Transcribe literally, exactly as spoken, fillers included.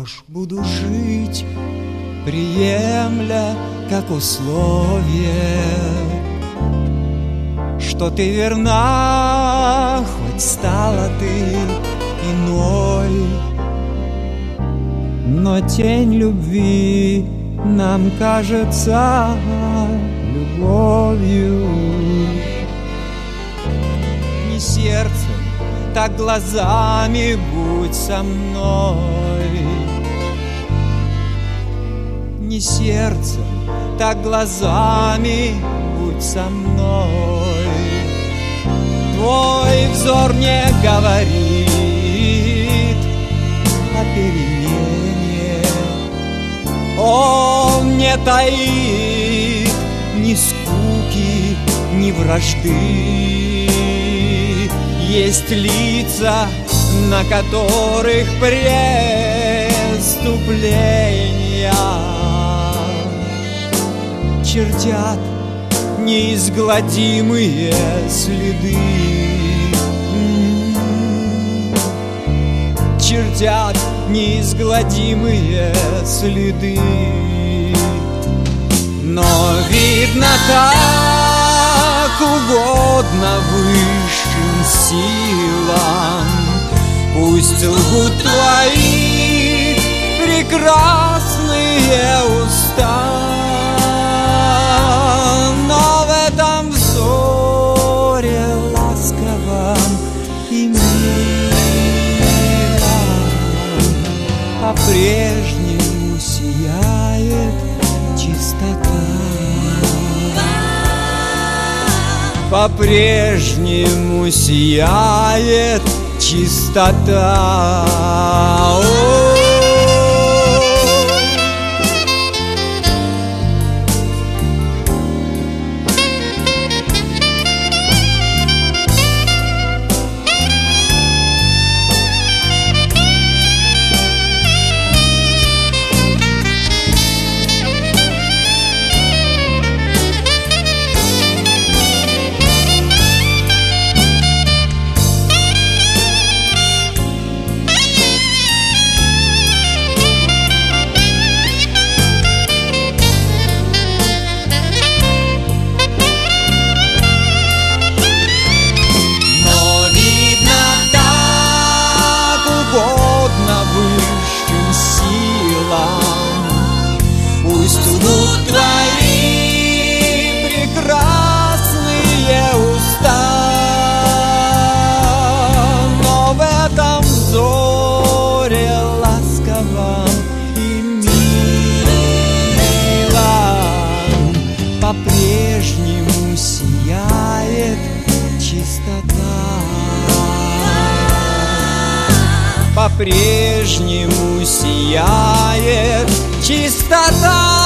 ж, буду жить, приемля как условие, что ты верна, хоть стала ты иной. Но тень любви нам кажется любовью. Не сердцем, так глазами будь со мной. Не сердцем, так глазами будь со мной. Твой взор не говорит о перемене, он не таит ни скуки, ни вражды. Есть лица, на которых преступления чертят неизгладимые следы. Чертят неизгладимые следы. Но видно, так угодно высшим силам. Пусть лгут твои прекрасные уста, но в этом взоре ласковом и милом по-прежнему сияет чистота. По-прежнему сияет чистота. Пусть лгут твои прекрасные уста, но в этом взоре ласковом и милом по-прежнему сияет чистота. По-прежнему сияет чистота.